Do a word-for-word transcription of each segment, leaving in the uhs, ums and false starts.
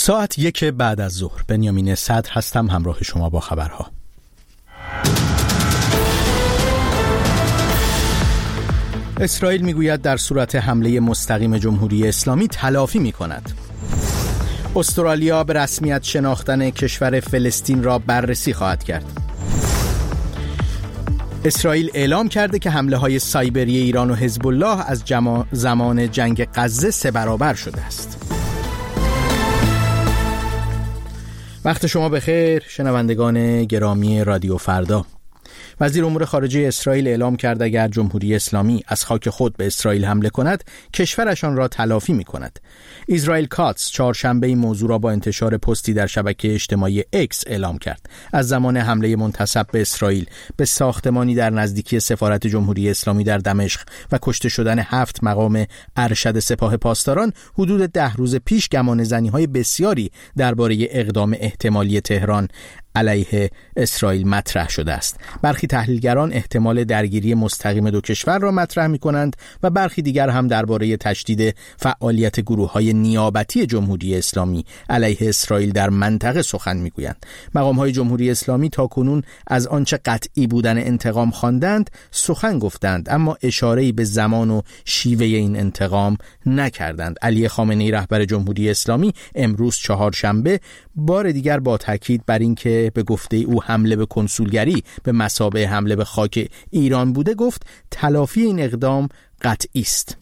ساعت یک بعد از ظهر. بنیامین صدر هستم، همراه شما با خبرها. اسرائیل میگوید در صورت حمله مستقیم جمهوری اسلامی تلافی میکند. استرالیا به رسمیت شناختن کشور فلسطین را بررسی خواهد کرد. اسرائیل اعلام کرده که حمله های سایبری ایران و حزب الله از زمان جنگ غزه سه برابر شده است. وقت شما بخیر شنوندگان گرامی رادیو فردا. وزیر امور خارجه اسرائیل اعلام کرد اگر جمهوری اسلامی از خاک خود به اسرائیل حمله کند، کشورشان را تلافی می کند. اسرائیل کاتس چهارشنبه این موضوع را با انتشار پستی در شبکه اجتماعی اکس اعلام کرد. از زمان حمله منتسب به اسرائیل به ساختمانی در نزدیکی سفارت جمهوری اسلامی در دمشق و کشته شدن هفت مقام ارشد سپاه پاسداران، حدود ده روز پیش گمانه‌زنی‌های بسیاری درباره اقدام احتمالی تهران علیه اسرائیل مطرح شده است. برخی تحلیلگران احتمال درگیری مستقیم دو کشور را مطرح می‌کنند و برخی دیگر هم درباره تشدید فعالیت گروه‌های نیابتی جمهوری اسلامی علیه اسرائیل در منطقه سخن می‌گویند. مقام‌های جمهوری اسلامی تاکنون از آنچه قطعی بودن انتقام خواندند سخن گفتند، اما اشاره‌ای به زمان و شیوه این انتقام نکردند. علی خامنه‌ای رهبر جمهوری اسلامی امروز چهارشنبه بار دیگر با تاکید بر اینکه به گفته او حمله به کنسولگری به مثابه حمله به خاک ایران بوده گفت تلافی این اقدام قطعی است.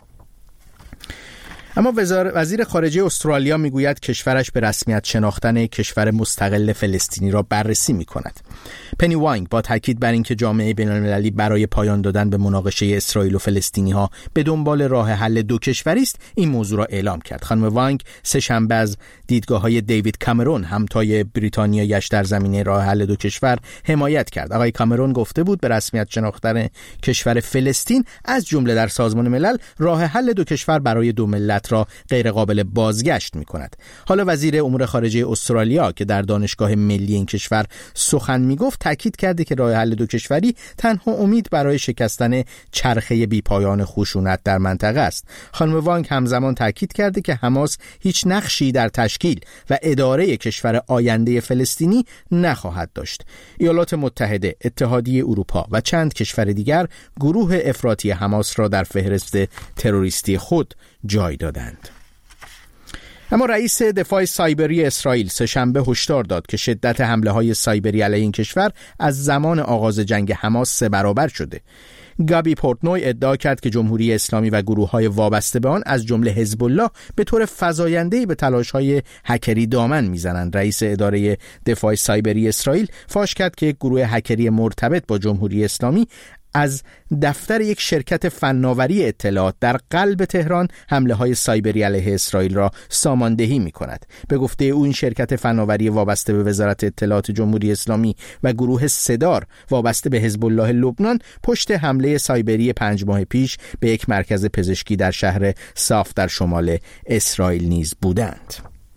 اما وزیر خارجه استرالیا میگوید کشورش به رسمیت شناختن کشور مستقل فلسطینی را بررسی میکند. پنی وانگ با تاکید بر اینکه جامعه بین‌المللی برای پایان دادن به مناقشه اسرائیل و فلسطینی‌ها به دنبال راه حل دو کشوری است، این موضوع را اعلام کرد. خانم وانگ سه شنبه از دیدگاه‌های دیوید کامرون، همتای بریتانیایش در زمینه راه حل دو کشور، حمایت کرد. آقای کامرون گفته بود به رسمیت شناختن کشور فلسطین از جمله در سازمان ملل راه حل دو کشور برای دو ملت را غیر قابل بازگشت می‌کند. حالا وزیر امور خارجه استرالیا که در دانشگاه ملی این کشور سخن می‌گفت تاکید کرده که راه حل دو کشوری تنها امید برای شکستن چرخه بی‌پایان خشونت در منطقه است. خانم وانگ همزمان تاکید کرده که حماس هیچ نقشی در تشکیل و اداره کشور آینده فلسطینی نخواهد داشت. ایالات متحده، اتحادیه اروپا و چند کشور دیگر گروه افراطی حماس را در فهرست تروریستی خود جای دادند. اما رئیس دفاع سایبری اسرائیل سه‌شنبه هشدار داد که شدت حمله‌های سایبری علیه این کشور از زمان آغاز جنگ حماس سه برابر شده. گابی پورتنوی ادعا کرد که جمهوری اسلامی و گروه‌های وابسته به آن از جمله حزب الله به طور فزاینده‌ای به تلاش‌های هکری دامن می‌زنند. رئیس اداره دفاع سایبری اسرائیل فاش کرد که یک گروه هکری مرتبط با جمهوری اسلامی از دفتر یک شرکت فناوری اطلاعات در قلب تهران حمله‌های سایبری علیه اسرائیل را ساماندهی می‌کند. به گفته او این شرکت فناوری وابسته به وزارت اطلاعات جمهوری اسلامی و گروه سدار وابسته به حزب الله لبنان پشت حمله سایبری پنج ماه پیش به یک مرکز پزشکی در شهر صاف در شمال اسرائیل نیز بودند.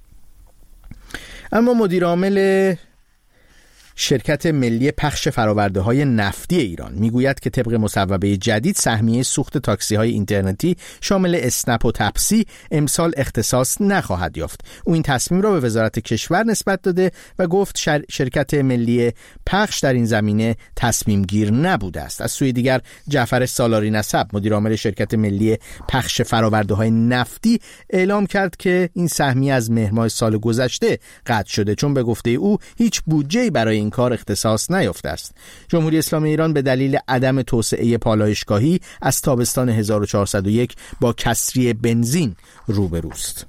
اما مدیر عامل شرکت ملی پخش فرآورده‌های نفتی ایران میگوید که طبق مصوبه جدید سهمیه سوخت تاکسی‌های اینترنتی شامل اسنپ و تپسی امسال اختصاص نخواهد یافت. او این تصمیم را به وزارت کشور نسبت داده و گفت شر... شرکت ملی پخش در این زمینه تصمیم گیر نبوده است. از سوی دیگر جعفر سالاری نسب مدیر عامل شرکت ملی پخش فرآورده‌های نفتی اعلام کرد که این سهمیه از مهر ماه سال گذشته قطع شده، چون به گفته او هیچ بودجه‌ای برای این کار اختصاص نیافته است. جمهوری اسلامی ایران به دلیل عدم توسعه پالایشگاهی از تابستان هزار و چهارصد و یک با کسری بنزین روبروست.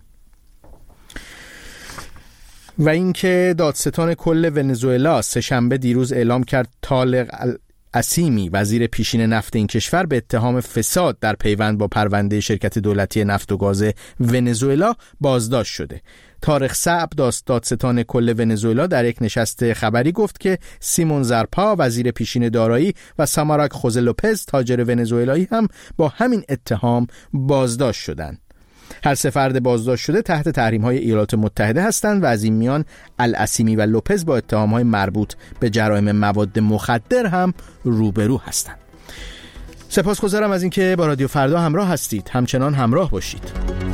و اینکه دادستان کل ونزوئلا سه‌شنبه دیروز اعلام کرد طارق العسیمی وزیر پیشین نفت این کشور به اتهام فساد در پیوند با پرونده شرکت دولتی نفت و گاز ونزوئلا بازداشت شده. طارق صعب دادستان کل ونزوئلا در یک نشست خبری گفت که سیمون زرپا وزیر پیشین دارایی و ساماراک خوزه لوپز تاجر ونزوئلایی هم با همین اتهام بازداشت شدند. هر سه فرد بازداشت شده تحت تحریم‌های ایالات متحده هستند و از این میان العسیمی و لوپز با اتهام‌های مربوط به جرایم مواد مخدر هم روبرو هستند. سپاسگزارم از اینکه با رادیو فردا همراه هستید. همچنان همراه باشید.